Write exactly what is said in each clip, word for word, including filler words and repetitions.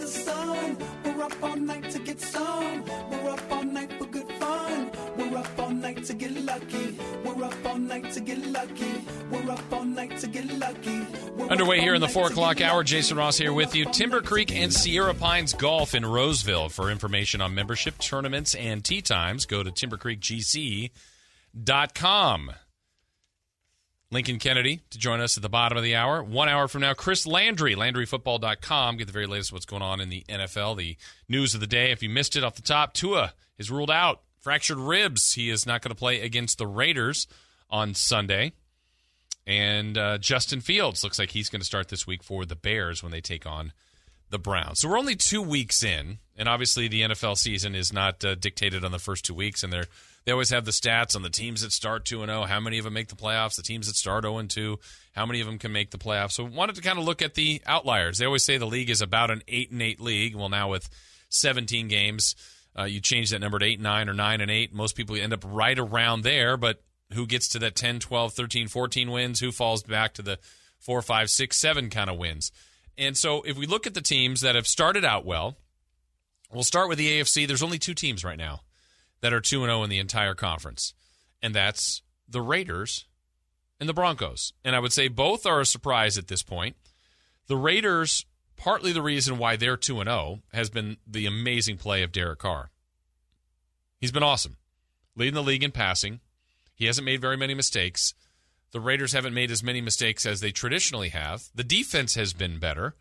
sun. We're up all night to get some. We're up all night for good fun. We're up all night to get lucky. We're up all night to get lucky. We're up all night to get lucky. We're Underway here in the four o'clock hour. Jason Ross here with you. Timber Creek and Sierra Pines Golf in Roseville. For information on membership, tournaments, and tee times, go to timber creek g c dot com. Lincoln Kennedy to join us at the bottom of the hour. One hour from now, Chris Landry, landry football dot com. Get the very latest of what's going on in the N F L, the news of the day. If you missed it off the top, Tua is ruled out. Fractured ribs. He is not going to play against the Raiders on Sunday. And uh, Justin Fields looks like he's going to start this week for the Bears when they take on the Browns. So we're only two weeks in, and obviously the N F L season is not uh, dictated on the first two weeks, and they're They always have the stats on the teams that start two and oh, how many of them make the playoffs, the teams that start oh and two, how many of them can make the playoffs. So wanted to kind of look at the outliers. They always say the league is about an eight and eight league. Well, now with seventeen games, uh, you change that number to eight and nine or nine and eight. Most people end up right around there, but who gets to that ten, twelve, thirteen, fourteen wins? Who falls back to the four, five, six, seven kind of wins? And so if we look at the teams that have started out well, we'll start with the A F C. There's only two teams right now that are two and oh in the entire conference, and that's the Raiders and the Broncos. And I would say both are a surprise at this point. The Raiders, partly the reason why they're two and oh has been the amazing play of Derek Carr. He's been awesome, leading the league in passing. He hasn't made very many mistakes. The Raiders haven't made as many mistakes as they traditionally have. The defense has been better,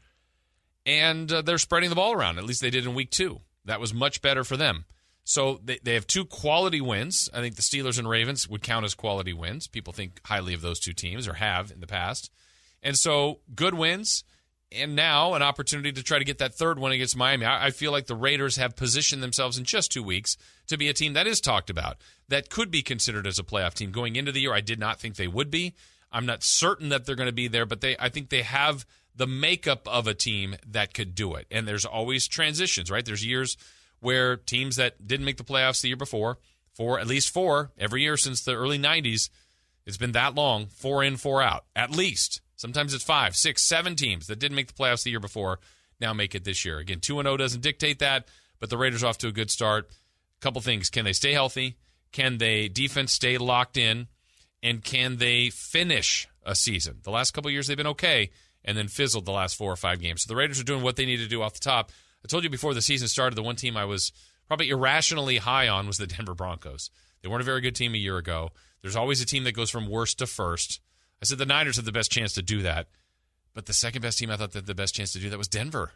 and uh, they're spreading the ball around. At least they did in week two. That was much better for them. So they, they have two quality wins. I think the Steelers and Ravens would count as quality wins. People think highly of those two teams, or have in the past. And so good wins, and now an opportunity to try to get that third one against Miami. I, I feel like the Raiders have positioned themselves in just two weeks to be a team that is talked about, that could be considered as a playoff team. Going into the year, I did not think they would be. I'm not certain that they're going to be there, but they I think they have the makeup of a team that could do it. And there's always transitions, right? There's years where teams that didn't make the playoffs the year before, for at least four, every year since the early nineties, it's been that long, four in, four out, at least. Sometimes it's five, six, seven teams that didn't make the playoffs the year before now make it this year. Again, two and oh doesn't dictate that, but the Raiders are off to a good start. A couple things. Can they stay healthy? Can they defense stay locked in? And can they finish a season? The last couple of years they've been okay, and then fizzled the last four or five games. So the Raiders are doing what they need to do off the top. I told you before the season started, the one team I was probably irrationally high on was the Denver Broncos. They weren't a very good team a year ago. There's always a team that goes from worst to first. I said the Niners have the best chance to do that. But the second best team I thought that the best chance to do that was Denver.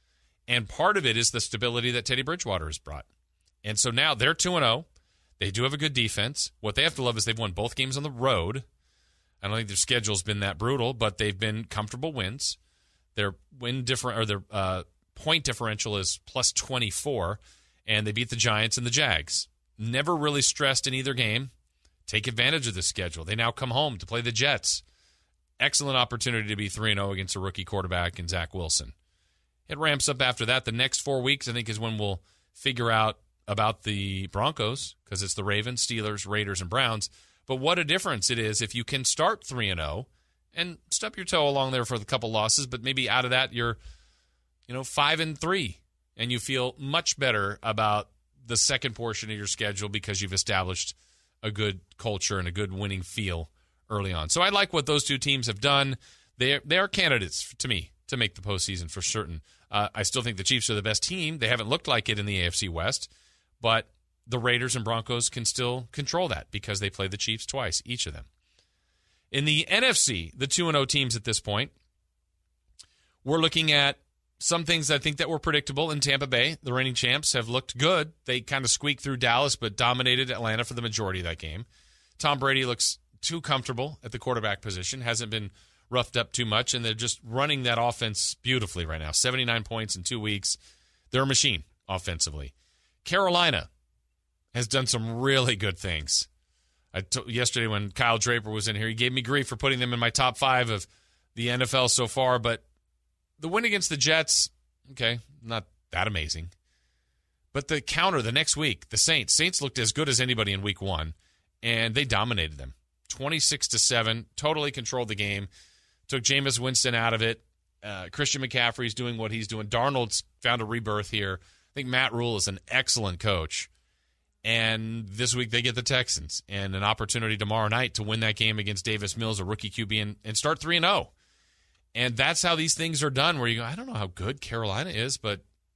And part of it is the stability that Teddy Bridgewater has brought. And so now they're two and oh. They do have a good defense. What they have to love is they've won both games on the road. I don't think their schedule's been that brutal, but they've been comfortable wins. Their win different or their uh, point differential is plus twenty-four, and they beat the Giants and the Jags. Never really stressed in either game. Take advantage of the schedule. They now come home to play the Jets. Excellent opportunity to be three and oh against a rookie quarterback in Zach Wilson. It ramps up after that. The next four weeks, I think, is when we'll figure out about the Broncos, because it's the Ravens, Steelers, Raiders, and Browns. But what a difference it is if you can start three and oh and stub your toe along there for a couple losses, but maybe out of that you're you know, five and three, and you feel much better about the second portion of your schedule because you've established a good culture and a good winning feel early on. So I like what those two teams have done. They they are candidates to me to make the postseason for certain. Uh, I still think the Chiefs are the best team. They haven't looked like it in the A F C West, but the Raiders and Broncos can still control that because they play the Chiefs twice, each of them. In the N F C, the two and oh teams at this point, we're looking at some things I think that were predictable in Tampa Bay. The reigning champs have looked good. They kind of squeaked through Dallas, but dominated Atlanta for the majority of that game. Tom Brady looks too comfortable at the quarterback position, hasn't been roughed up too much, and they're just running that offense beautifully right now. seventy-nine points in two weeks. They're a machine offensively. Carolina has done some really good things. I t- yesterday when Kyle Draper was in here, he gave me grief for putting them in my top five of the N F L so far, but the win against the Jets, okay, not that amazing. But the counter the next week, the Saints. Saints looked as good as anybody in week one, and they dominated them. twenty-six to seven, totally controlled the game, took Jameis Winston out of it, Uh, Christian McCaffrey's doing what he's doing. Darnold's found a rebirth here. I think Matt Rule is an excellent coach. And this week they get the Texans and an opportunity tomorrow night to win that game against Davis Mills, a rookie Q B, and, and start three and oh. And that's how these things are done, where you go, I don't know how good Carolina is, but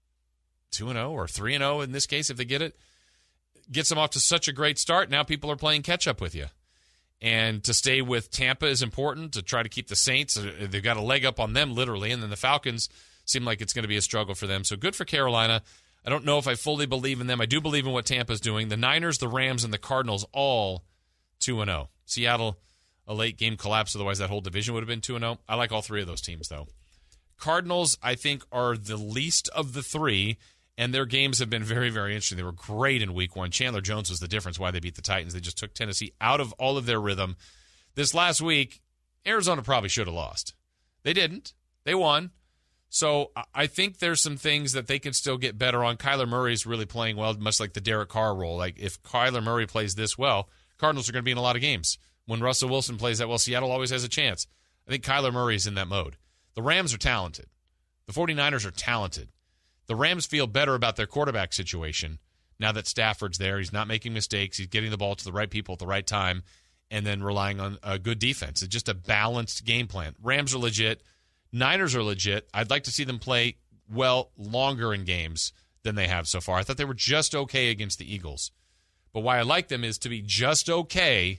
two and oh or three and oh in this case, if they get it, gets them off to such a great start. Now people are playing catch-up with you. And to stay with Tampa is important, to try to keep the Saints. They've got a leg up on them, literally, and then the Falcons seem like it's going to be a struggle for them. So good for Carolina. I don't know if I fully believe in them. I do believe in what Tampa's doing. The Niners, the Rams, and the Cardinals all two and oh. Seattle, a late-game collapse, otherwise that whole division would have been two and oh. I like all three of those teams, though. Cardinals, I think, are the least of the three, and their games have been very, very interesting. They were great in week one. Chandler Jones was the difference why they beat the Titans. They just took Tennessee out of all of their rhythm. This last week, Arizona probably should have lost. They didn't. They won. So I think there's some things that they can still get better on. Kyler Murray's really playing well, much like the Derek Carr role. Like, if Kyler Murray plays this well, Cardinals are going to be in a lot of games. When Russell Wilson plays that well, Seattle always has a chance. I think Kyler Murray's in that mode. The Rams are talented. The 49ers are talented. The Rams feel better about their quarterback situation now that Stafford's there. He's not making mistakes. He's getting the ball to the right people at the right time and then relying on a good defense. It's just a balanced game plan. Rams are legit. Niners are legit. I'd like to see them play well longer in games than they have so far. I thought they were just okay against the Eagles. But why I like them is to be just okay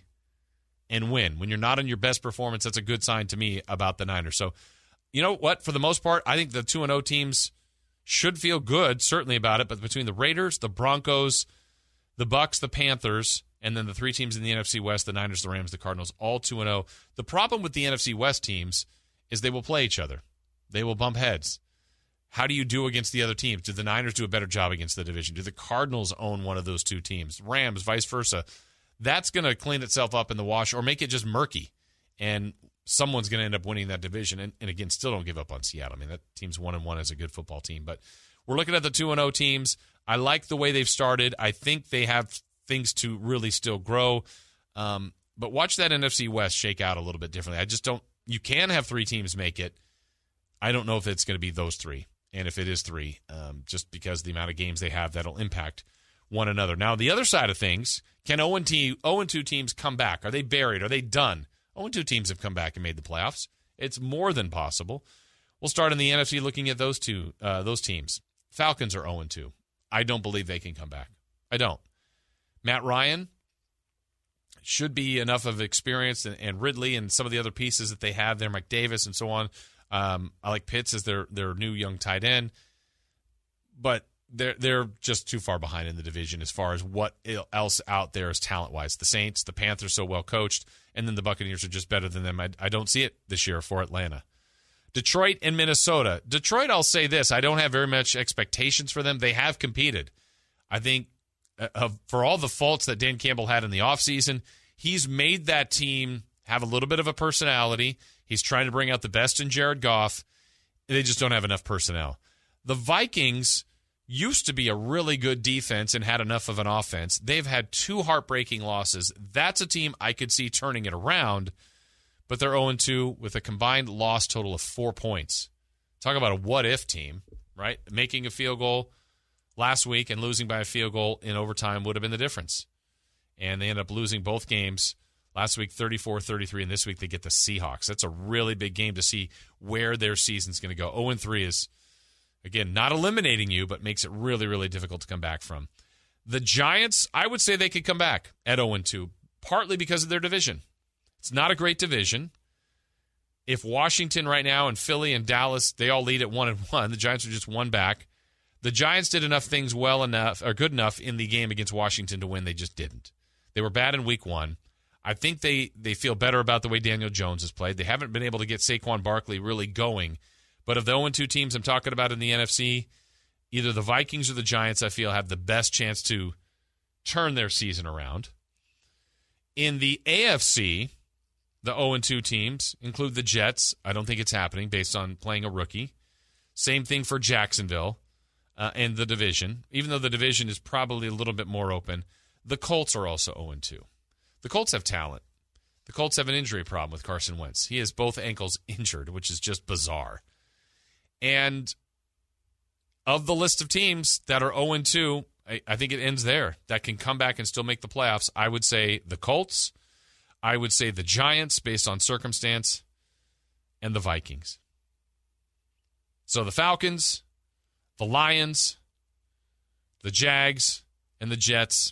and win. When you're not on your best performance, that's a good sign to me about the Niners. So, you know what? For the most part, I think the two and oh teams should feel good, certainly, about it. But between the Raiders, the Broncos, the Bucks, the Panthers, and then the three teams in the N F C West, the Niners, the Rams, the Cardinals, all two and oh. The problem with the N F C West teams is they will play each other. They will bump heads. How do you do against the other teams? Do the Niners do a better job against the division? Do the Cardinals own one of those two teams? Rams, vice versa. That's going to clean itself up in the wash or make it just murky. And someone's going to end up winning that division. And, and again, still don't give up on Seattle. I mean, that team's one and one as a good football team. But we're looking at the two and oh teams. I like the way they've started. I think they have things to really still grow. Um, but watch that N F C West shake out a little bit differently. I just don't. You can have three teams make it. I don't know if it's going to be those three. And if it is three, um, just because the amount of games they have, that'll impact one another. Now, the other side of things, can oh and two teams come back? Are they buried? Are they done? oh and two teams have come back and made the playoffs. It's more than possible. We'll start in the N F C looking at those two, uh, those teams. Falcons are oh and two. I don't believe they can come back. I don't. Matt Ryan should be enough of experience, and, and Ridley and some of the other pieces that they have there, Mike Davis and so on. Um, I like Pitts as their their new young tight end, but they're they're just too far behind in the division as far as what else out there is talent wise. The Saints, the Panthers, so well coached, and then the Buccaneers are just better than them. I, I don't see it this year for Atlanta. Detroit and Minnesota. Detroit, I'll say this: I don't have very much expectations for them. They have competed. I think uh, for all the faults that Dan Campbell had in the offseason, he's made that team have a little bit of a personality. He's trying to bring out the best in Jared Goff. They just don't have enough personnel. The Vikings used to be a really good defense and had enough of an offense. They've had two heartbreaking losses. That's a team I could see turning it around, but they're oh and two with a combined loss total of four points. Talk about a what-if team, right? Making a field goal last week and losing by a field goal in overtime would have been the difference. And they end up losing both games. Last week, thirty-four thirty-three, and this week they get the Seahawks. That's a really big game to see where their season's going to go. oh and three is, again, not eliminating you, but makes it really, really difficult to come back from. The Giants, I would say they could come back at oh and two, partly because of their division. It's not a great division. If Washington right now and Philly and Dallas, they all lead at one and one, the Giants are just one back. The Giants did enough things well enough, or good enough in the game against Washington to win. They just didn't. They were bad in week one. I think they, they feel better about the way Daniel Jones has played. They haven't been able to get Saquon Barkley really going. But of the oh and two teams I'm talking about in the N F C, either the Vikings or the Giants, I feel, have the best chance to turn their season around. In the A F C, the oh and two teams include the Jets. I don't think it's happening based on playing a rookie. Same thing for Jacksonville uh, and the division. Even though the division is probably a little bit more open, the Colts are also oh and two. The Colts have talent. The Colts have an injury problem with Carson Wentz. He has both ankles injured, which is just bizarre. And of the list of teams that are oh and two, I, I think it ends there, that can come back and still make the playoffs. I would say the Colts, I would say the Giants based on circumstance, and the Vikings. So the Falcons, the Lions, the Jags, and the Jets.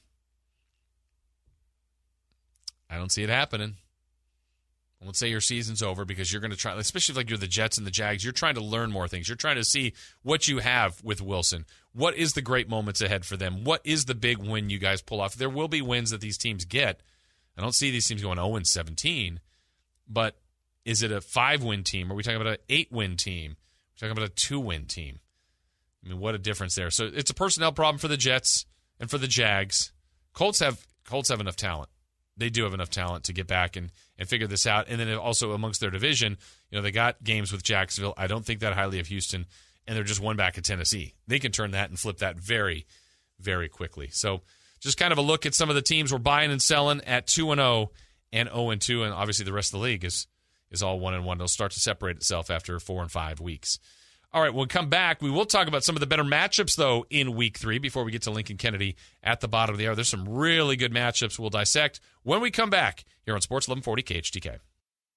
I don't see it happening. Let's say your season's over because you're going to try, especially like you're the Jets and the Jags, you're trying to learn more things. You're trying to see what you have with Wilson. What is the great moments ahead for them? What is the big win you guys pull off? There will be wins that these teams get. I don't see these teams going oh and seventeen, but is it a five-win team? Are we talking about an eight-win team? Are we talking about a two-win team? I mean, what a difference there. So it's a personnel problem for the Jets and for the Jags. Colts have Colts have enough talent. They do have enough talent to get back and, and figure this out. And then also amongst their division, you know, they got games with Jacksonville. I don't think that highly of Houston, and they're just one back at Tennessee. They can turn that and flip that very, very quickly. So just kind of a look at some of the teams we're buying and selling at two and oh and oh and two, and obviously the rest of the league is is all one and one. It'll start to separate itself after four and five weeks. All right, when we come back, we will talk about some of the better matchups, though, in week three before we get to Lincoln Kennedy at the bottom of the hour. There's some really good matchups we'll dissect when we come back here on Sports eleven forty K H T K.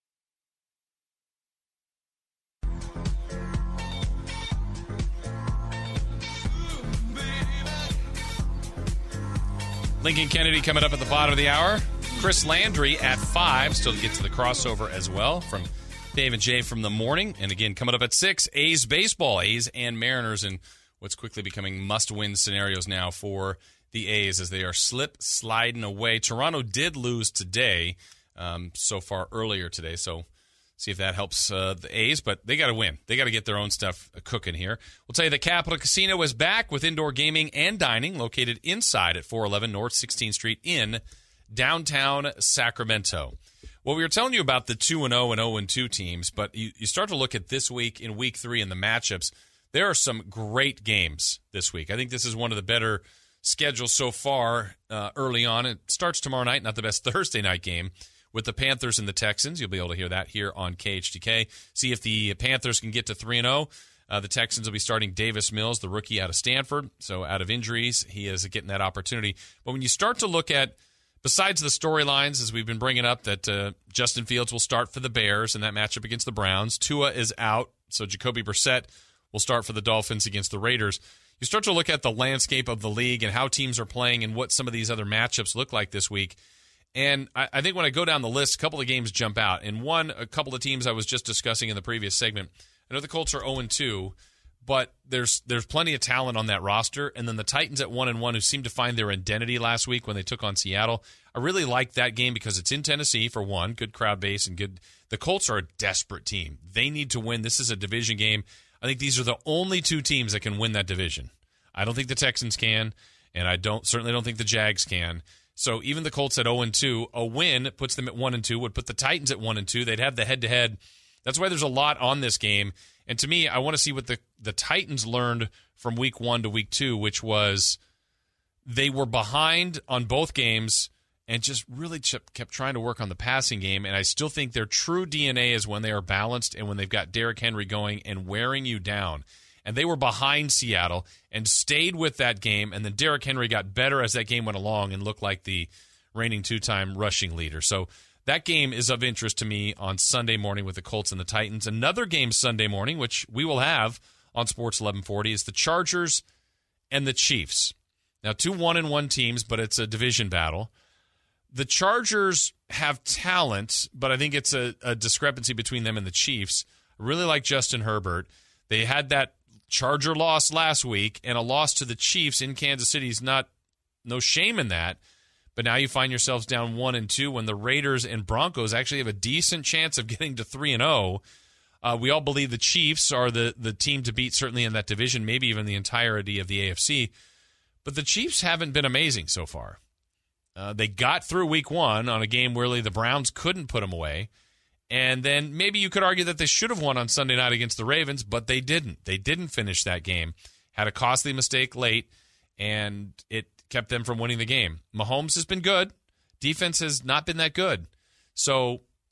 Lincoln Kennedy coming up at the bottom of the hour. Chris Landry at five, still to get to the crossover as well from Dave and Jay from the morning. And again, coming up at six, A's baseball, A's and Mariners, and what's quickly becoming must-win scenarios now for the A's as they are slip sliding away. Toronto did lose today, um, so far earlier today, so see if that helps uh, the A's, but they got to win. They got to get their own stuff cooking here. We'll tell you the Capital Casino is back with indoor gaming and dining located inside at four eleven North sixteenth Street in downtown Sacramento. Well, we were telling you about the two and oh and oh and two teams, but you, you start to look at this week in week three and the matchups. There are some great games this week. I think this is one of the better schedules so far uh, early on. It starts tomorrow night, not the best Thursday night game, with the Panthers and the Texans. You'll be able to hear that here on K H T K. See if the Panthers can get to three and oh. Uh, the Texans will be starting Davis Mills, the rookie out of Stanford. So out of injuries, he is getting that opportunity. But when you start to look at, besides the storylines, as we've been bringing up, that uh, Justin Fields will start for the Bears in that matchup against the Browns. Tua is out, so Jacoby Brissett will start for the Dolphins against the Raiders. You start to look at the landscape of the league and how teams are playing and what some of these other matchups look like this week. And I, I think when I go down the list, a couple of games jump out. And one, a couple of teams I was just discussing in the previous segment, I know the Colts are oh and two, but there's there's plenty of talent on that roster. And then the Titans at one and one, who seemed to find their identity last week when they took on Seattle. I really like that game because it's in Tennessee, for one, good crowd base and good. The Colts are a desperate team. They need to win. This is a division game. I think these are the only two teams that can win that division. I don't think the Texans can, and I don't certainly don't think the Jags can. So even the Colts at oh and two, a win puts them at one and two, would put the Titans at one and two. They'd have the head-to-head. That's why there's a lot on this game. And to me, I want to see what the, the Titans learned from week one to week two, which was they were behind on both games and just really kept trying to work on the passing game. And I still think their true D N A is when they are balanced and when they've got Derrick Henry going and wearing you down. And they were behind Seattle and stayed with that game. And then Derrick Henry got better as that game went along and looked like the reigning two-time rushing leader. So that game is of interest to me on Sunday morning with the Colts and the Titans. Another game Sunday morning, which we will have on Sports eleven forty, is the Chargers and the Chiefs. Now, two one and one teams, but it's a division battle. The Chargers have talent, but I think it's a, a discrepancy between them and the Chiefs. I really like Justin Herbert. They had that Charger loss last week, and a loss to the Chiefs in Kansas City is not no shame in that. But now you find yourselves down one and two when the Raiders and Broncos actually have a decent chance of getting to three and zero. Uh, we all believe the Chiefs are the the team to beat, certainly in that division, maybe even the entirety of the A F C. But the Chiefs haven't been amazing so far. Uh, they got through week one on a game where really the Browns couldn't put them away. And then maybe you could argue that they should have won on Sunday night against the Ravens, but they didn't. They didn't finish that game. Had a costly mistake late, and it kept them from winning the game. Mahomes has been good. Defense has not been that good. So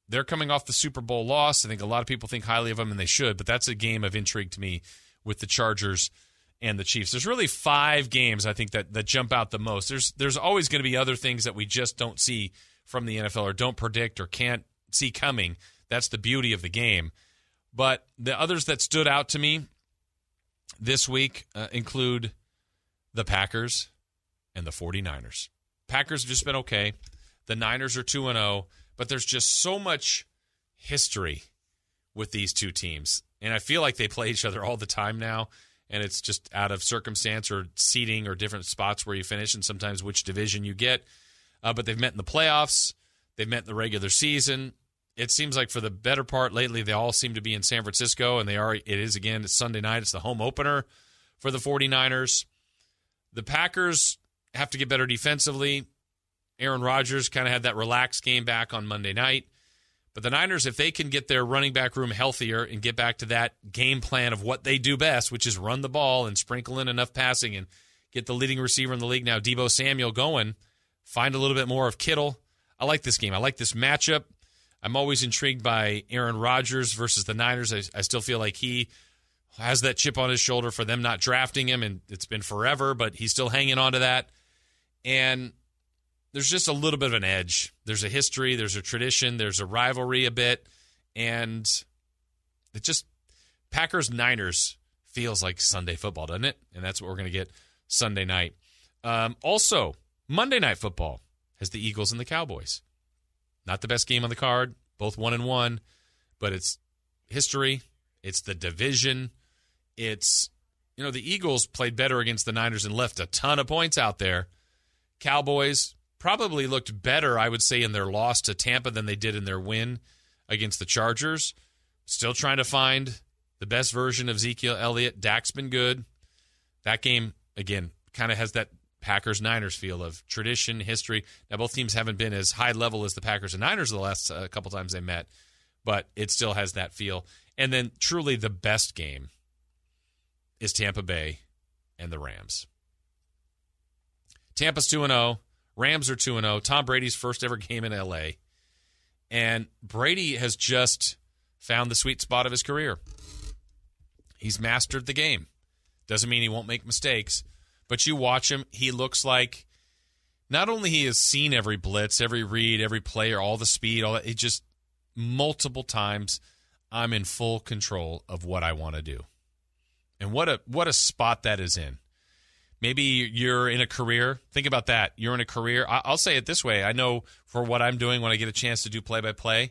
they're coming off the Super Bowl loss. I think a lot of people think highly of them, and they should, but that's a game of intrigue to me with the Chargers and the Chiefs. There's really five games, I think, that, that jump out the most. There's there's always going to be other things that we just don't see from the N F L or don't predict or can't see coming. That's the beauty of the game. But the others that stood out to me this week uh, include the Packers and the 49ers. Packers have just been okay. The Niners are two and oh, but there's just so much history with these two teams. And I feel like they play each other all the time now, and it's just out of circumstance or seeding or different spots where you finish and sometimes which division you get. Uh, but they've met in the playoffs. They've met in the regular season. It seems like for the better part lately, they all seem to be in San Francisco, and they are. It is, again, it's Sunday night. It's the home opener for the 49ers. The Packers have to get better defensively. Aaron Rodgers kind of had that relaxed game back on Monday night. But the Niners, if they can get their running back room healthier and get back to that game plan of what they do best, which is run the ball and sprinkle in enough passing and get the leading receiver in the league now, Deebo Samuel, going, find a little bit more of Kittle. I like this game. I like this matchup. I'm always intrigued by Aaron Rodgers versus the Niners. I, I still feel like he has that chip on his shoulder for them not drafting him, and it's been forever, but he's still hanging on to that. And there's just a little bit of an edge. There's a history, there's a tradition, there's a rivalry a bit, and it just Packers-Niners feels like Sunday football, doesn't it? And that's what we're going to get Sunday night. Um, also, Monday Night Football has the Eagles and the Cowboys. Not the best game on the card, both one and one, but it's history. It's the division. It's, you know, the Eagles played better against the Niners and left a ton of points out there. Cowboys probably looked better, I would say, in their loss to Tampa than they did in their win against the Chargers. Still trying to find the best version of Ezekiel Elliott. Dak's been good. That game, again, kind of has that Packers-Niners feel of tradition, history. Now, both teams haven't been as high level as the Packers and Niners the last uh, couple times they met, but it still has that feel. And then truly the best game is Tampa Bay and the Rams. Tampa's two and oh. Rams are two and oh. Tom Brady's first ever game in L A. And Brady has just found the sweet spot of his career. He's mastered the game. Doesn't mean he won't make mistakes. But you watch him, he looks like not only he has seen every blitz, every read, every player, all the speed, all that, it just multiple times I'm in full control of what I want to do. And what a what a spot that is in. Maybe you're in a career. Think about that. You're in a career. I'll say it this way. I know for what I'm doing when I get a chance to do play-by-play,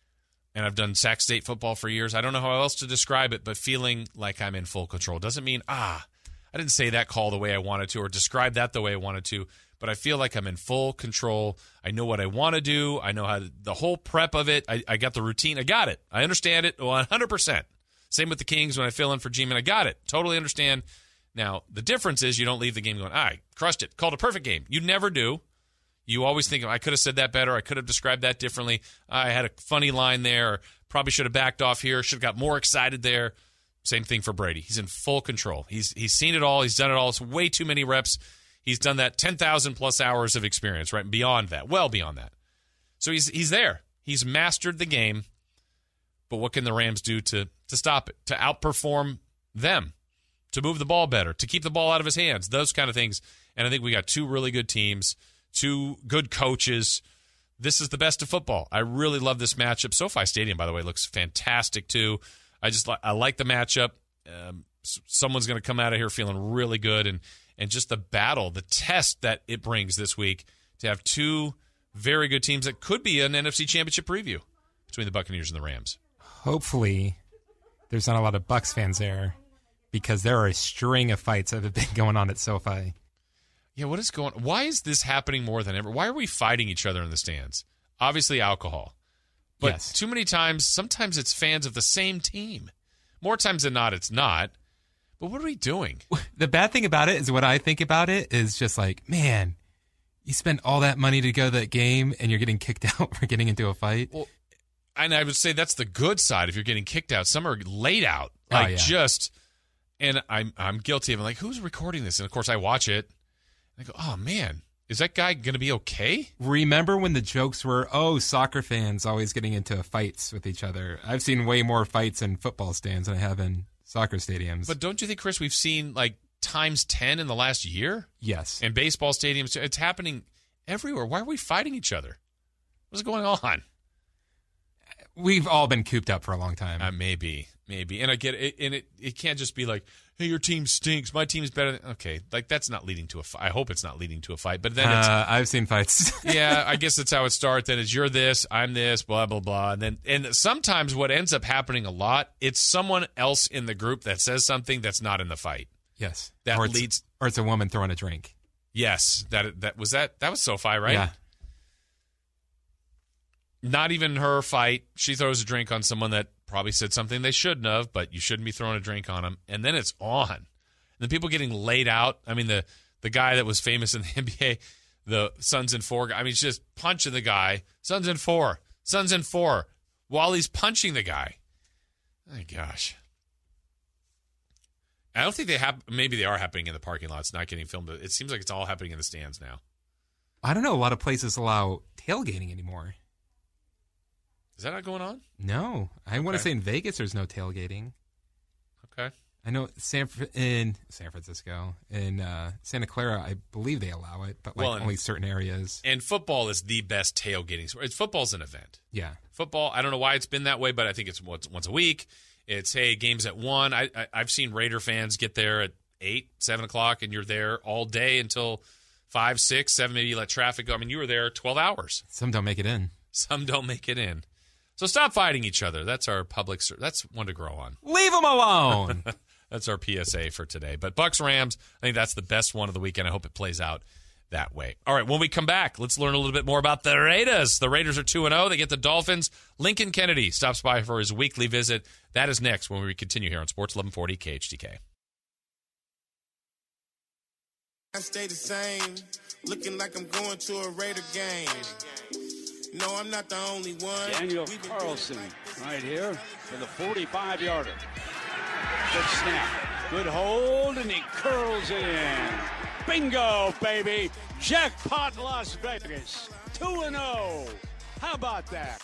and I've done Sac State football for years, I don't know how else to describe it, but feeling like I'm in full control. Doesn't mean, ah, I didn't say that call the way I wanted to or describe that the way I wanted to, but I feel like I'm in full control. I know what I want to do. I know how to, the whole prep of it. I, I got the routine. I got it. I understand it one hundred percent. Same with the Kings when I fill in for G-Man. I got it. Totally understand. Now, the difference is you don't leave the game going, I crushed it, called a perfect game. You never do. You always think, I could have said that better. I could have described that differently. I had a funny line there. Or probably should have backed off here. Should have got more excited there. Same thing for Brady. He's in full control. He's he's seen it all. He's done it all. It's way too many reps. He's done that ten thousand plus hours of experience, right? Beyond that. Well beyond that. So he's he's there. He's mastered the game. But what can the Rams do to to stop it? To outperform them? To move the ball better? To keep the ball out of his hands? Those kind of things. And I think we got two really good teams, two good coaches. This is the best of football. I really love this matchup. SoFi Stadium, by the way, looks fantastic too. I just I like the matchup. Um, someone's going to come out of here feeling really good, and and just the battle, the test that it brings this week to have two very good teams that could be an N F C Championship preview between the Buccaneers and the Rams. Hopefully, there's not a lot of Bucs fans there because there are a string of fights that have been going on at SoFi. Yeah, what is going? Why is this happening more than ever? Why are we fighting each other in the stands? Obviously, alcohol. But yes. Too many times, sometimes it's fans of the same team. More times than not, it's not. But what are we doing? The bad thing about it is what I think about it is just like, man, you spent all that money to go to that game and you're getting kicked out for getting into a fight. Well, and I would say that's the good side if you're getting kicked out. Some are laid out. Like oh, yeah. just, and I'm I'm guilty of it. Like, who's recording this? And, of course, I watch it. And I go, oh, man, Is that guy going to be okay? Remember when the jokes were, oh, soccer fans always getting into fights with each other? I've seen way more fights in football stands than I have in soccer stadiums. But don't you think, Chris, we've seen like times ten in the last year? Yes. And baseball stadiums, it's happening everywhere. Why are we fighting each other? What's going on? We've all been cooped up for a long time. Uh, maybe, maybe. And I get it, and it, it can't just be like, hey, your team stinks. My team's better. Than, okay, like that's not leading to a fight. I hope it's not leading to a fight. But then it's, uh, I've seen fights. yeah, I guess that's how it starts. Then it's you're this, I'm this, blah, blah, blah. And then and sometimes what ends up happening a lot, it's someone else in the group that says something that's not in the fight. Yes. That or leads. Or it's a woman throwing a drink. Yes. That that was that. That was SoFi, right? Yeah. Not even her fight. She throws a drink on someone that probably said something they shouldn't have, but you shouldn't be throwing a drink on them. And then it's on. And then people getting laid out. I mean, the, the guy that was famous in the N B A, the Suns in four guy. I mean, he's just punching the guy. Suns in four. Suns in four. While he's punching the guy. My gosh. I don't think they have. Maybe they are happening in the parking lot. It's not getting filmed. But it seems like it's all happening in the stands now. I don't know. A lot of places allow tailgating anymore. Is that not going on? No. I want to Okay. say in Vegas there's no tailgating. Okay. I know San in San Francisco, in uh, Santa Clara, I believe they allow it, but like Well, and- only certain areas. And football is the best tailgating sport. It's, football's an event. Yeah. Football, I don't know why it's been that way, but I think it's once, once a week. It's, hey, games at one. I, I, I've seen Raider fans get there at eight, seven o'clock, and you're there all day until five, six, seven. Maybe you let traffic go. I mean, you were there twelve hours. Some don't make it in. Some don't make it in. So stop fighting each other. That's our public ser- That's one to grow on. Leave them alone. That's our P S A for today. But Bucks Rams, I think that's the best one of the weekend. I hope it plays out that way. All right, when we come back, let's learn a little bit more about the Raiders. The Raiders are two and oh. They get the Dolphins. Lincoln Kennedy stops by for his weekly visit. That is next when we continue here on Sports eleven forty K H T K. I stay the same, looking like I'm going to a Raider game. No, I'm not the only one. Daniel We've been Carlson doing it right here for the forty-five-yarder. Good snap. Good hold, and he curls it in. Bingo, baby. Jackpot Las Vegas. two and oh. How about that?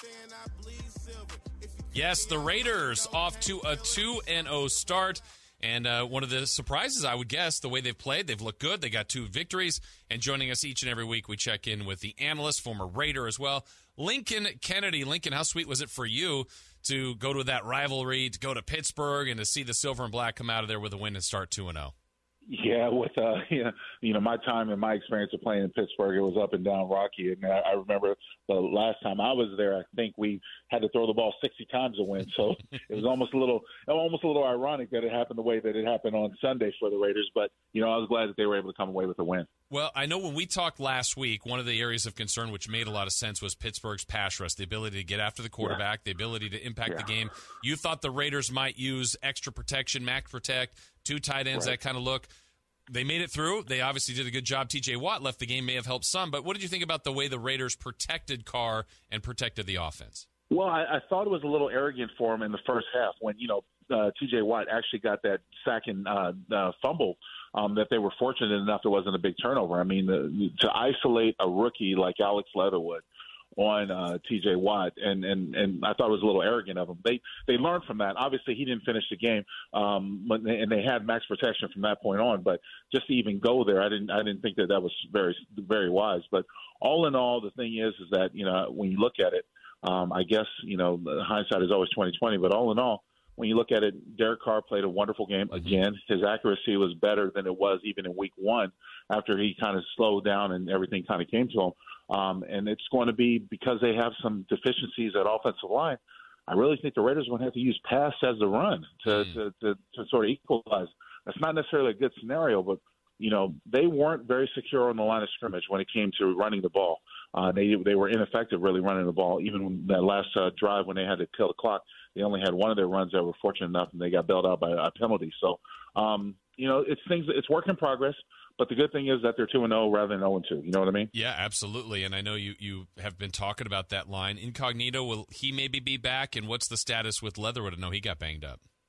Yes, the Raiders off to a two and oh start. And uh, one of the surprises, I would guess, the way they've played, they've looked good. They got two victories. And joining us each and every week, we check in with the analyst, former Raider as well, Lincoln Kennedy. Lincoln, how sweet was it for you to go to that rivalry, to go to Pittsburgh, and to see the Silver and Black come out of there with a win and start two and oh? Yeah, with uh, you know, you know, my time and my experience of playing in Pittsburgh, it was up and down rocky. And I, I remember the last time I was there, I think we had to throw the ball sixty times to win. So it was almost a little, almost a little ironic that it happened the way that it happened on Sunday for the Raiders. But you know, I was glad that they were able to come away with a win. Well, I know when we talked last week, one of the areas of concern, which made a lot of sense, was Pittsburgh's pass rush, the ability to get after the quarterback, yeah. the ability to impact Yeah. the game. You thought the Raiders might use extra protection, max protect, two tight ends, Right. that kind of look. They made it through. They obviously did a good job. T J Watt left the game, may have helped some. But what did you think about the way the Raiders protected Carr and protected the offense? Well, I, I thought it was a little arrogant for him in the first half when, you know, uh, T J Watt actually got that sack and uh, uh, fumble um, that they were fortunate enough it wasn't a big turnover. I mean, the, to isolate a rookie like Alex Leatherwood on uh, T J Watt, and, and, and I thought it was a little arrogant of them. They they learned from that. Obviously, he didn't finish the game, um, but, and they had max protection from that point on. But just to even go there, I didn't I didn't think that that was very very wise. But all in all, the thing is, is that you know when you look at it, um, I guess you know hindsight is always twenty twenty. But all in all, when you look at it, Derek Carr played a wonderful game again. His accuracy was better than it was even in week one after he kind of slowed down and everything kind of came to him. Um, and it's going to be because they have some deficiencies at offensive line. I really think the Raiders are going to have to use pass as the run to, Mm. to, to, to sort of equalize. That's not necessarily a good scenario, but, you know, they weren't very secure on the line of scrimmage when it came to running the ball. Uh, they they were ineffective really running the ball. Even when that last uh, drive when they had to kill the clock, they only had one of their runs that were fortunate enough, and they got bailed out by a penalty. So, um, you know, it's things. It's work in progress. But the good thing is that they're two and oh rather than oh and two. You know what I mean? Yeah, absolutely. And I know you, you have been talking about that line. Incognito, will he maybe be back? And what's the status with Leatherwood? I know he got banged up.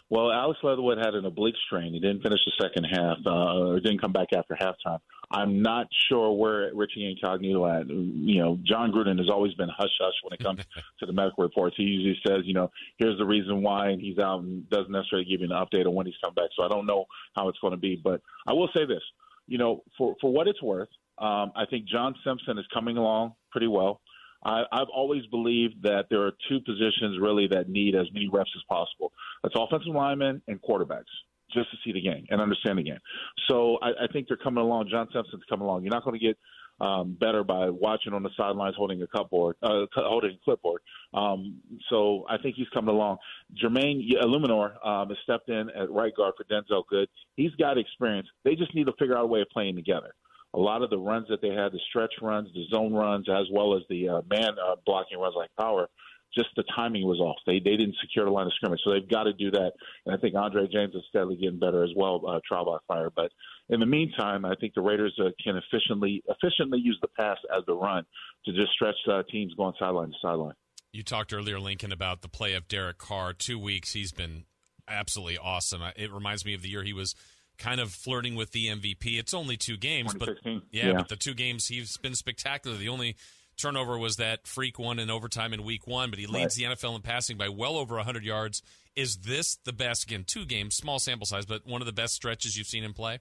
Well, Alex Leatherwood had an oblique strain. He didn't finish the second half, uh, or didn't come back after halftime. I'm not sure where Richie Incognito at. You know, John Gruden has always been hush-hush when it comes to the medical reports. He usually says, you know, here's the reason why, and he's out and doesn't necessarily give you an update on when he's come back. So I don't know how it's going to be. But I will say this, you know, for, for what it's worth, um, I think John Simpson is coming along pretty well. I, I've always believed that there are two positions really that need as many reps as possible. That's offensive linemen and quarterbacks, just to see the game and understand the game. So I, I think they're coming along. John Simpson's coming along. You're not going to get um, better by watching on the sidelines holding a cupboard, uh, holding a clipboard. Um, so I think he's coming along. Jermaine Illuminor um, has stepped in at right guard for Denzel Good. He's got experience. They just need to figure out a way of playing together. A lot of the runs that they had, the stretch runs, the zone runs, as well as the uh, man uh, blocking runs like power, just the timing was off. They they didn't secure the line of scrimmage, so they've got to do that. And I think Andre James is steadily getting better as well, uh, trial by fire. But in the meantime, I think the Raiders uh, can efficiently efficiently use the pass as the run to just stretch uh, teams going sideline to sideline. You talked earlier, Lincoln, about the play of Derek Carr. Two weeks, he's been absolutely awesome. It reminds me of the year he was kind of flirting with the M V P. It's only two games, but yeah, yeah, but the two games he's been spectacular. The only turnover was that freak one in overtime in week one, but he leads right. the N F L in passing by well over one hundred yards. Is this the best, again, two games, small sample size, but one of the best stretches you've seen him play?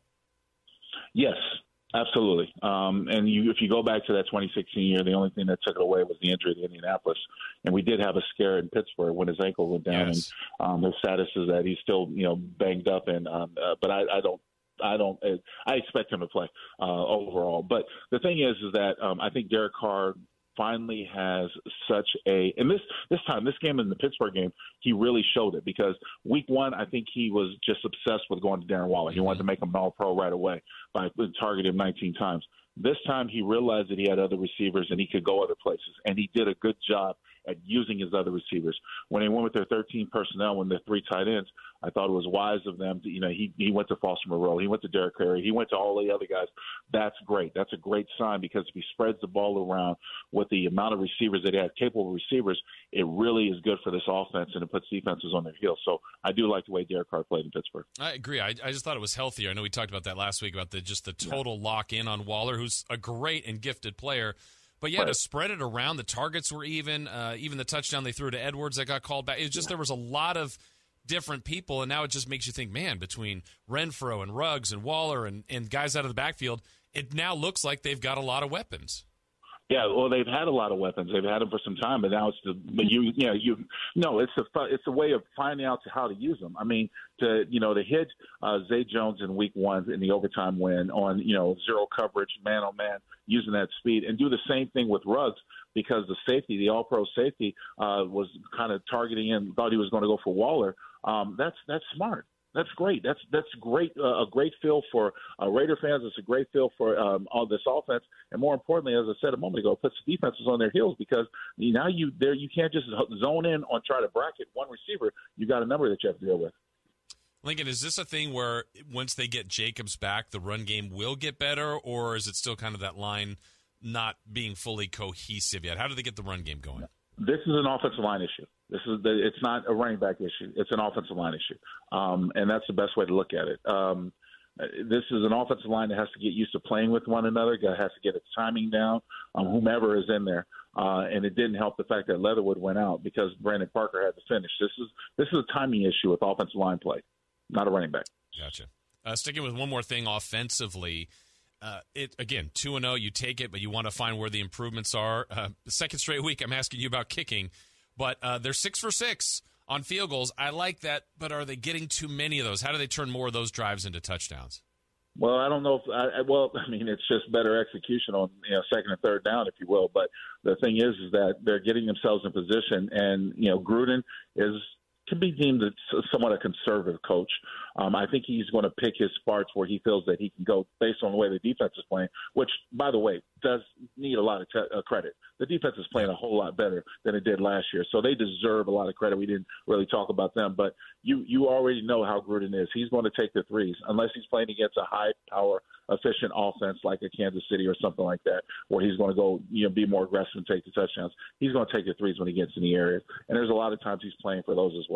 Yes, absolutely. Um, and you, if you go back to that twenty sixteen year, the only thing that took it away was the injury to Indianapolis. And we did have a scare in Pittsburgh when his ankle went down. Yes. And um, his status is that he's still, you know, banged up. And um, uh, but I, I don't. I don't. I expect him to play uh, overall. But the thing is, is that um, I think Derek Carr finally has such a – and this this time, this game in the Pittsburgh game, he really showed it because week one, I think he was just obsessed with going to Darren Waller. He wanted to make him an all-pro right away by targeting him nineteen times. This time he realized that he had other receivers and he could go other places, and he did a good job at using his other receivers. When they went with their thirteen personnel, when their three tight ends, I thought it was wise of them to, you know, he, he went to Foster Moreau, he went to Derek Carey, he went to all the other guys. That's great. That's a great sign because if he spreads the ball around with the amount of receivers that he has, capable receivers, it really is good for this offense and it puts defenses on their heels. So I do like the way Derek Carr played in Pittsburgh. I agree. I, I just thought it was healthier. I know we talked about that last week about the just the total yeah. lock in on Waller, who's a great and gifted player. But, yeah, right. to spread it around, the targets were even. Uh, even the touchdown they threw to Edwards that got called back. It was just there was a lot of different people, and now it just makes you think, man, between Renfro and Ruggs and Waller and, and guys out of the backfield, it now looks like they've got a lot of weapons. Yeah, well, they've had a lot of weapons. They've had them for some time, but now it's the but you, you know, you no, it's a it's a way of finding out how to use them. I mean, to you know, to hit uh, Zay Jones in week one in the overtime win on you know zero coverage, man on man, using that speed, and do the same thing with Ruggs because the safety, the All-Pro safety, uh, was kind of targeting him, thought he was going to go for Waller. Um, that's that's smart. That's great. That's that's great. Uh, a great feel for uh, Raider fans. It's a great feel for um, all this offense, and more importantly, as I said a moment ago, it puts the defenses on their heels because now you there you can't just zone in on try to bracket one receiver. You got a number that you have to deal with. Lincoln, is this a thing where once they get Jacobs back, the run game will get better, or is it still kind of that line not being fully cohesive yet? How do they get the run game going? This is an offensive line issue. This is the, it's not a running back issue. It's an offensive line issue, um, and that's the best way to look at it. Um, this is an offensive line that has to get used to playing with one another. That has to get its timing down on whomever is in there, uh, and it didn't help the fact that Leatherwood went out because Brandon Parker had to finish. This is this is a timing issue with offensive line play, not a running back. Gotcha. Uh, sticking with one more thing offensively. Uh, it again, two and zero. You take it, but you want to find where the improvements are. Uh, the second straight week, I'm asking you about kicking, but uh, they're six for six on field goals. I like that, but are they getting too many of those? How do they turn more of those drives into touchdowns? Well, I don't know if I, well, I mean, it's just better execution on you know second and third down, if you will. But the thing is, is that they're getting themselves in position, and you know, Gruden is. Can be deemed a, somewhat a conservative coach. Um, I think he's going to pick his spots where he feels that he can go based on the way the defense is playing, which, by the way, does need a lot of te- uh, credit. The defense is playing a whole lot better than it did last year, so they deserve a lot of credit. We didn't really talk about them, but you you already know how Gruden is. He's going to take the threes unless he's playing against a high-power, efficient offense like a Kansas City or something like that, where he's going to go, you know, be more aggressive and take the touchdowns. He's going to take the threes when he gets in the area, and there's a lot of times he's playing for those as well.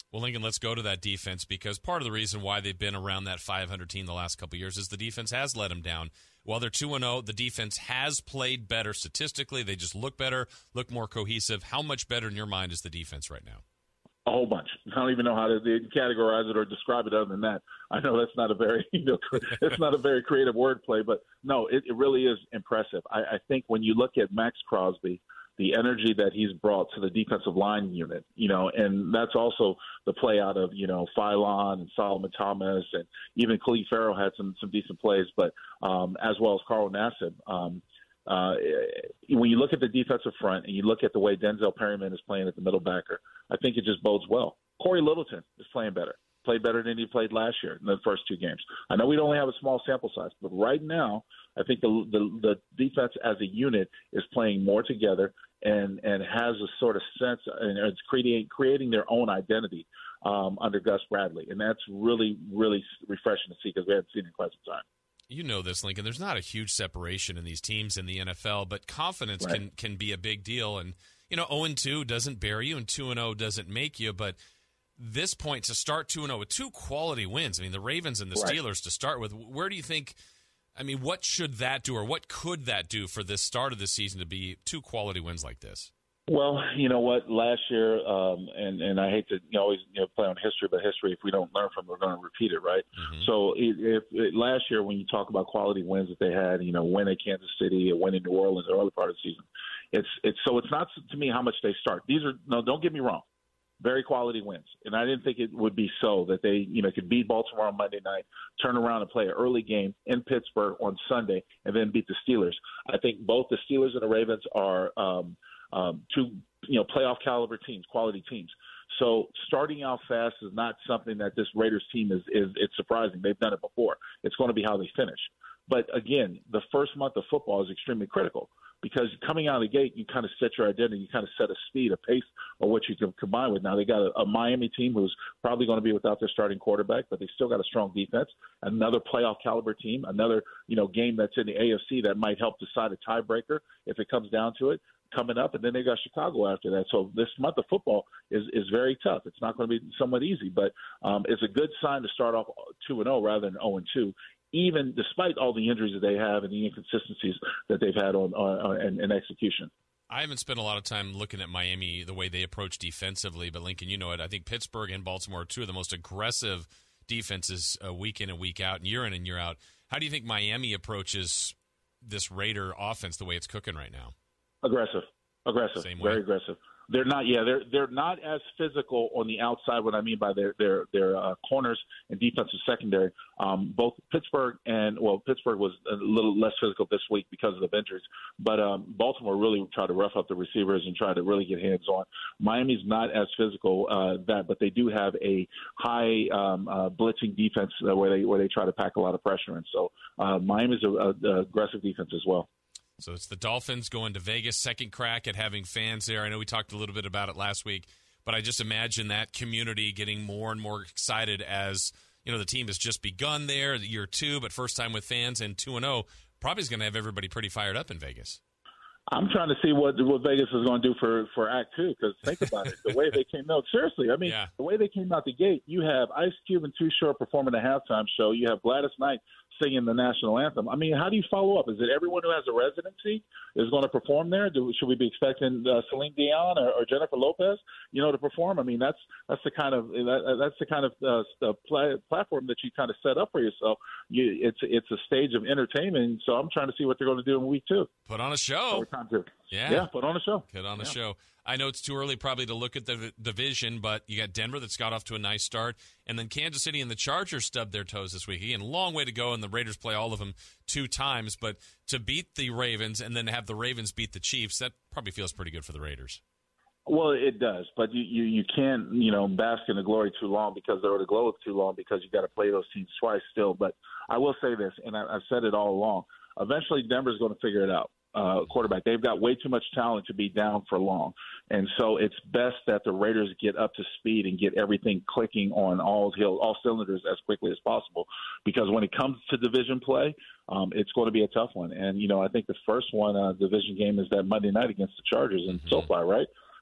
Well, Lincoln, let's go to that defense, because part of the reason why they've been around that five hundred team the last couple of years is the defense has let them down. While they're two and oh, the defense has played better statistically. They just look better, look more cohesive. How much better in your mind is the defense right now? A whole bunch. I don't even know how to categorize it or describe it other than that. I know that's not a very, you know, it's not a very creative wordplay, but no, it, it really is impressive. I, I think when you look at Max Crosby, the energy that he's brought to the defensive line unit, you know, and that's also the play out of, you know, Philon and Solomon Thomas, and even Khalid Farrell had some some decent plays, but um, as well as Carl Nassib. Um, uh, when you look at the defensive front and you look at the way Denzel Perryman is playing at the middle backer, I think it just bodes well. Corey Littleton is playing better, played better than he played last year in the first two games. I know we only have a small sample size, but right now I think the the, the defense as a unit is playing more together and and has a sort of sense, and it's creating creating their own identity um, under Gus Bradley, and that's really really refreshing to see because we haven't seen it in quite some time. You know this, Lincoln. There's not a huge separation in these teams in the N F L, but confidence Right. can can be a big deal. And you know, oh and two doesn't bury you, and two and oh doesn't make you. But this point to start two and oh with two quality wins. I mean, the Ravens and the Right. Steelers to start with. Where do you think? I mean, what should that do, or what could that do for this start of the season to be two quality wins like this? Well, you know what? Last year, um, and and I hate to you know, always you know, play on history, but history, if we don't learn from it, we're going to repeat it, right? Mm-hmm. So if, if, if last year, when you talk about quality wins that they had, you know, win at Kansas City, a win in New Orleans, the early part of the season, it's it's so it's not to me how much they start. These are no, don't get me wrong, very quality wins, and I didn't think it would be so that they you know could beat Baltimore on Monday night, turn around and play an early game in Pittsburgh on Sunday, and then beat the Steelers. I think both the Steelers and the Ravens are um, um, two you know playoff caliber teams, quality teams. So starting out fast is not something that this Raiders team is is it's surprising. They've done it before. It's going to be how they finish. But again, the first month of football is extremely critical because coming out of the gate, you kind of set your identity, you kind of set a speed, a pace, or what you can combine with. Now they got a, a Miami team who's probably going to be without their starting quarterback, but they still got a strong defense. Another playoff caliber team, another you know game that's in the A F C that might help decide a tiebreaker if it comes down to it. Coming up, and then they got Chicago after that. So this month of football is is very tough. It's not going to be somewhat easy, but um, it's a good sign to start off two and zero rather than zero and two, even despite all the injuries that they have and the inconsistencies that they've had on, on, on in execution. I haven't spent a lot of time looking at Miami, the way they approach defensively, but Lincoln, you know it. I think Pittsburgh and Baltimore are two of the most aggressive defenses uh, week in and week out, and year in and year out. How do you think Miami approaches this Raider offense the way it's cooking right now? Aggressive, aggressive, Same way. very aggressive. They're not, yeah, they're they're not as physical on the outside. What I mean by their their their uh, corners and defensive secondary. Um, both Pittsburgh and well, Pittsburgh was a little less physical this week because of the injuries, but um, Baltimore really tried to rough up the receivers and try to really get hands on. Miami's not as physical uh, that, but they do have a high um, uh, blitzing defense uh, where they where they try to pack a lot of pressure in. So uh, Miami's a, a, a aggressive defense as well. So it's the Dolphins going to Vegas, second crack at having fans there. I know we talked a little bit about it last week, but I just imagine that community getting more and more excited as, you know, the team has just begun there, year two, but first time with fans, and two and oh probably is going to have everybody pretty fired up in Vegas. I'm trying to see what what Vegas is going to do for, for Act Two, because think about it, the way they came out. Seriously, I mean, Yeah. the way they came out the gate, you have Ice Cube and Too Short performing a halftime show. You have Gladys Knight singing the national anthem. I mean, how do you follow up? Is it everyone who has a residency is going to perform there? Do, should we be expecting uh, Celine Dion or, or Jennifer Lopez, you know, to perform? I mean, that's that's the kind of that, that's the kind of uh, the pla- platform that you kind of set up for yourself. You, it's it's a stage of entertainment. So I'm trying to see what they're going to do in week two. Put on a show. Time to, Yeah. yeah, put on a show. Put on a Yeah. show. I know it's too early probably to look at the division, but you got Denver that's got off to a nice start, and then Kansas City and the Chargers stubbed their toes this week. Again, long way to go, and the Raiders play all of them two times, but to beat the Ravens and then have the Ravens beat the Chiefs, that probably feels pretty good for the Raiders. Well, it does, but you, you, you can't, you know, bask in the glory too long because or the glow too long because you got to play those teams twice still. But I will say this, and I, I've said it all along. Eventually, Denver's going to figure it out. Uh, quarterback. They've got way too much talent to be down for long. And so it's best that the Raiders get up to speed and get everything clicking on all all cylinders as quickly as possible. Because when it comes to division play, um, it's going to be a tough one. And, you know, I think the first one, uh, division game is that Monday night against the Chargers in Mm-hmm. SoFi, right?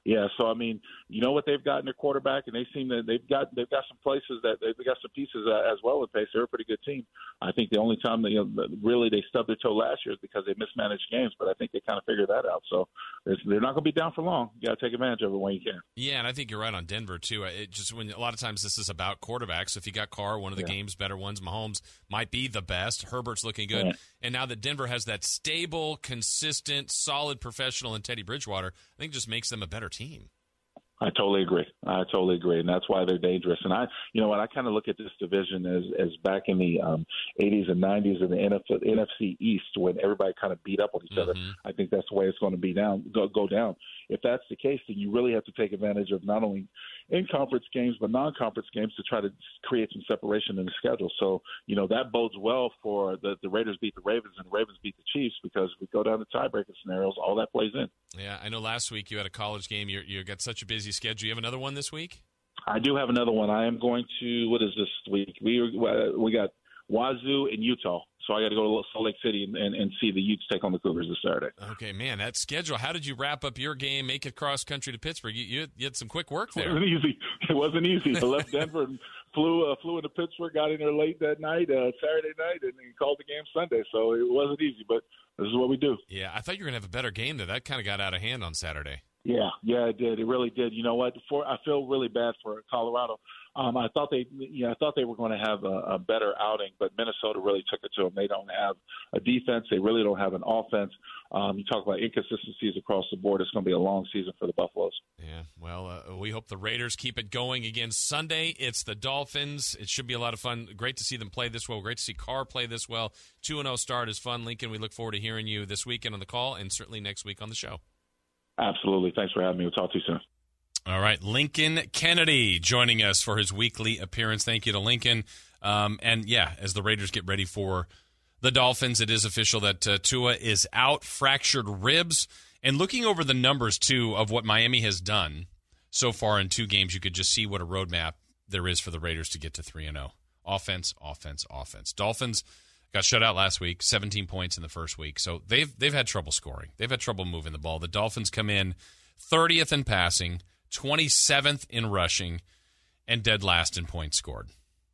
Yeah, so I mean, you know what they've got in their quarterback, and they seem that they've got they've got some places that they've got some pieces uh, as well with pace. They're a pretty good team. I think the only time that you know, really they stubbed their toe last year is because they mismanaged games, but I think they kind of figured that out. So they're not going to be down for long. You got to take advantage of it when you can. Yeah, and I think you're right on Denver too. It just when a lot of times this is about quarterbacks. So if you got Carr, one of the yeah. game's better ones, Mahomes might be the best. Herbert's looking good, yeah. and now that Denver has that stable, consistent, solid professional in Teddy Bridgewater, I think it just makes them a better team. I totally agree. I totally agree, and that's why they're dangerous. And I, you know what, I kind of look at this division as as back in the um, eighties and nineties in the N F C East when everybody kind of beat up on each mm-hmm. other. I think that's the way it's going to be down, go, go down. If that's the case, then you really have to take advantage of not only in-conference games but non-conference games to try to create some separation in the schedule. So, you know, that bodes well for the, the Raiders beat the Ravens and the Ravens beat the Chiefs because we go down to tiebreaker scenarios, all that plays in. Yeah, I know last week you had a college game. You're, you got such a busy schedule. You have another one this week? I do have another one. I am going to, what is this week? We we got Wazoo and Utah. So I got to go to Salt Lake City and, and, and see the Utes take on the Cougars this Saturday. Okay, man, that schedule. How did you wrap up your game, make it cross country to Pittsburgh? You, you, you had some quick work there. It wasn't easy. It wasn't easy. I left Denver and flew uh, flew into Pittsburgh, got in there late that night, uh, Saturday night, and, and called the game Sunday. So it wasn't easy, but this is what we do. Yeah, I thought you were going to have a better game there. That kind of got out of hand on Saturday. Yeah, yeah, it did. It really did. You know what? For I feel really bad for Colorado. Um, I thought they, you know, I thought they were going to have a, a better outing, but Minnesota really took it to them. They don't have a defense. They really don't have an offense. Um, you talk about inconsistencies across the board. It's going to be a long season for the Buffaloes. Yeah, well, uh, we hope the Raiders keep it going again Sunday. It's the Dolphins. It should be a lot of fun. Great to see them play this well. Great to see Carr play this well. two and oh start is fun. Lincoln, we look forward to hearing you this weekend on the call and certainly next week on the show. Absolutely. Thanks for having me. We'll talk to you soon. All right, Lincoln Kennedy joining us for his weekly appearance. Thank you to Lincoln. Um, and, yeah, as the Raiders get ready for the Dolphins, it is official that uh, Tua is out, fractured ribs. And looking over the numbers, too, of what Miami has done so far in two games, you could just see what a roadmap there is for the Raiders to get to three and oh. Offense, offense, offense. Dolphins got shut out last week, seventeen points in the first week. So they've they've had trouble scoring. They've had trouble moving the ball. The Dolphins come in thirtieth in passing, twenty-seventh in rushing, and dead last in points scored.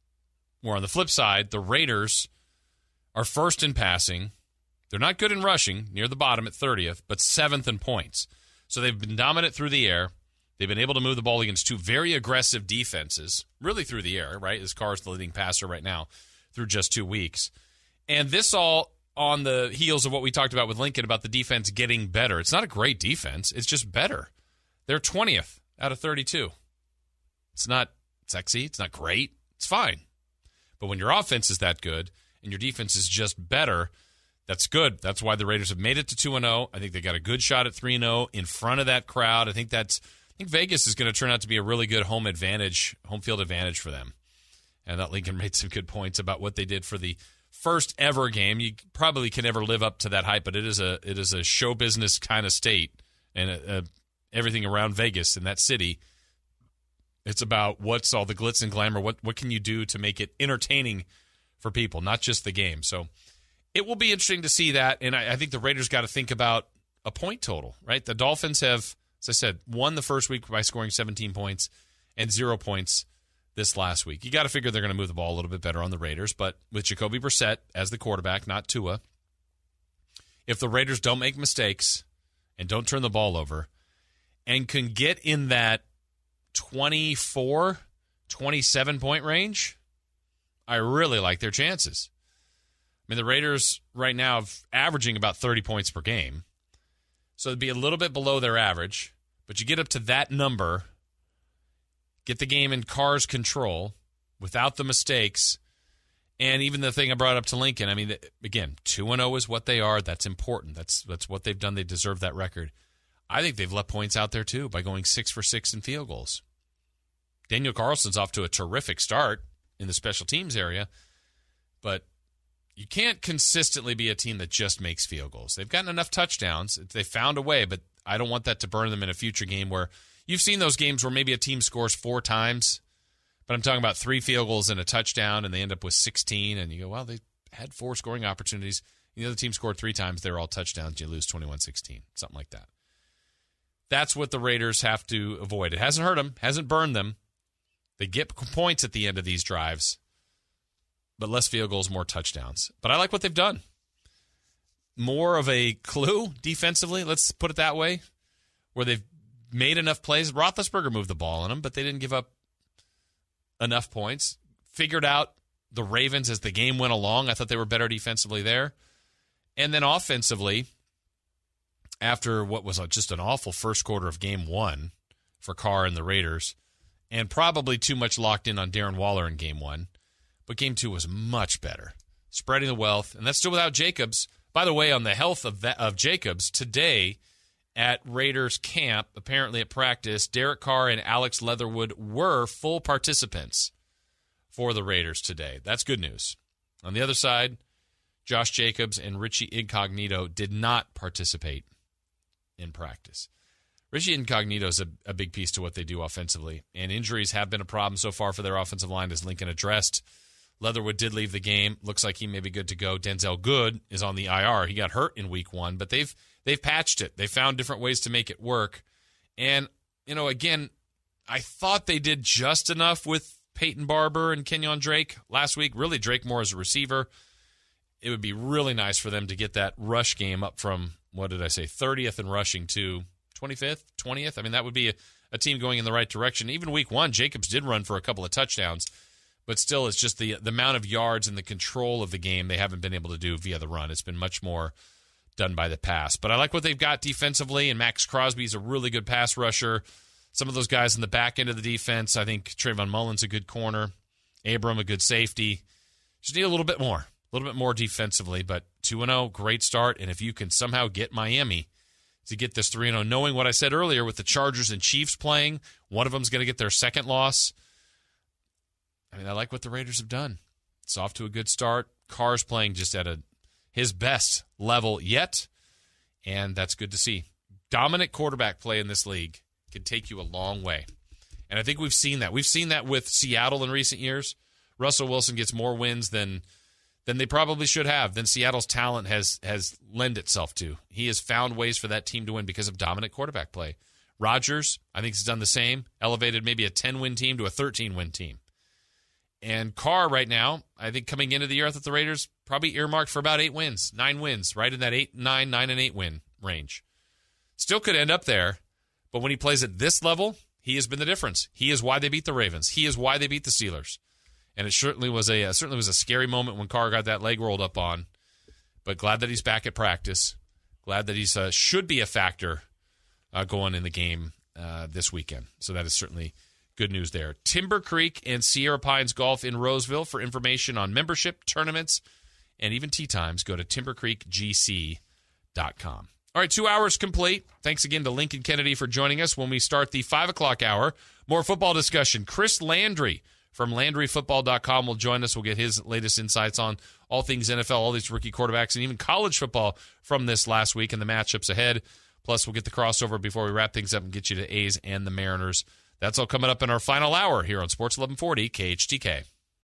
More on the flip side, the Raiders are first in passing. They're not good in rushing, near the bottom at thirtieth, but seventh in points. So they've been dominant through the air. They've been able to move the ball against two very aggressive defenses, really through the air, right? This Carr is the leading passer right now through just two weeks. And this all on the heels of what we talked about with Lincoln about the defense getting better. It's not a great defense. It's just better. They're twentieth out of thirty-two. It's not sexy. It's not great. It's fine. But when your offense is that good and your defense is just better, that's good. That's why the Raiders have made it to two and oh. I think they got a good shot at three and oh in front of that crowd. I think that's I think Vegas is going to turn out to be a really good home advantage, home field advantage for them. And that Lincoln made some good points about what they did for the first ever game. You probably can never live up to that hype, but it is a it is a show business kind of state, and a, a, everything around Vegas in that city. It's about what's all the glitz and glamour. What what can you do to make it entertaining for people, not just the game. So it will be interesting to see that, and I, I think the Raiders got to think about a point total, right? The Dolphins have, as I said, won the first week by scoring seventeen points and zero points this last week. You got to figure they're going to move the ball a little bit better on the Raiders, but with Jacoby Brissett as the quarterback, not Tua, if the Raiders don't make mistakes and don't turn the ball over and can get in that twenty-four, twenty-seven point range, I really like their chances. I mean, the Raiders right now are averaging about thirty points per game, so it'd be a little bit below their average, but you get up to that number, get the game in Carr's control without the mistakes, and even the thing I brought up to Lincoln, I mean, again, two and oh is what they are. That's important. That's that's what they've done. They deserve that record. I think they've left points out there, too, by going six for six in field goals. Daniel Carlson's off to a terrific start in the special teams area, but you can't consistently be a team that just makes field goals. They've gotten enough touchdowns. They found a way, but I don't want that to burn them in a future game where you've seen those games where maybe a team scores four times, but I'm talking about three field goals and a touchdown, and they end up with sixteen, and you go, well, they had four scoring opportunities. The other team scored three times. They're all touchdowns. You lose twenty-one sixteen, something like that. That's what the Raiders have to avoid. It hasn't hurt them, hasn't burned them. They get points at the end of these drives, but less field goals, more touchdowns. But I like what they've done. More of a clue defensively, let's put it that way, where they've made enough plays. Roethlisberger moved the ball on them, but they didn't give up enough points. Figured out the Ravens as the game went along. I thought they were better defensively there. And then offensively, after what was just an awful first quarter of game one for Carr and the Raiders, and probably too much locked in on Darren Waller in game one, but game two was much better. Spreading the wealth, and that's still without Jacobs. By the way, on the health of that, of Jacobs, today at Raiders camp, apparently at practice, Derek Carr and Alex Leatherwood were full participants for the Raiders today. That's good news. On the other side, Josh Jacobs and Richie Incognito did not participate in practice. Richie Incognito is a, a big piece to what they do offensively, and injuries have been a problem so far for their offensive line, as Lincoln addressed. Leatherwood did leave the game. Looks like he may be good to go. Denzel Good is on the I R. He got hurt in week one, but they've they've patched it. They found different ways to make it work. And, you know, again, I thought they did just enough with Peyton Barber and Kenyon Drake last week. Really, Drake more as a receiver. It would be really nice for them to get that rush game up from, what did I say, thirtieth in rushing to twenty-fifth, twentieth. I mean, that would be a, a team going in the right direction. Even week one, Jacobs did run for a couple of touchdowns. But still, it's just the the amount of yards and the control of the game they haven't been able to do via the run. It's been much more done by the pass. But I like what they've got defensively, and Max Crosby's a really good pass rusher. Some of those guys in the back end of the defense, I think Trayvon Mullen's a good corner. Abram, a good safety. Just need a little bit more, a little bit more defensively. But two and oh, great start. And if you can somehow get Miami to get this three and oh, knowing what I said earlier with the Chargers and Chiefs playing, one of them's going to get their second loss. I mean, I like what the Raiders have done. It's off to a good start. Carr's playing just at a his best level yet, and that's good to see. Dominant quarterback play in this league can take you a long way, and I think we've seen that. We've seen that with Seattle in recent years. Russell Wilson gets more wins than than they probably should have, than Seattle's talent has has lent itself to. He has found ways for that team to win because of dominant quarterback play. Rodgers, I think, has done the same, elevated maybe a ten-win team to a thirteen-win team. And Carr right now, I think coming into the year, I thought the Raiders probably earmarked for about eight wins, nine wins, right in that eight, nine, nine, and eight win range. Still could end up there, but when he plays at this level, he has been the difference. He is why they beat the Ravens. He is why they beat the Steelers. And it certainly was a uh, certainly was a scary moment when Carr got that leg rolled up on. But glad that he's back at practice. Glad that he's uh, should be a factor uh, going in the game uh, this weekend. So that is certainly good news there. Timber Creek and Sierra Pines Golf in Roseville. For information on membership, tournaments, and even tee times, go to timber creek g c dot com. All right, two hours complete. Thanks again to Lincoln Kennedy for joining us. When we start the five o'clock hour, more football discussion. Chris Landry from landry football dot com will join us. We'll get his latest insights on all things N F L, all these rookie quarterbacks, and even college football from this last week and the matchups ahead. Plus, we'll get the crossover before we wrap things up and get you to A's and the Mariners. That's all coming up in our final hour here on Sports eleven forty K H T K.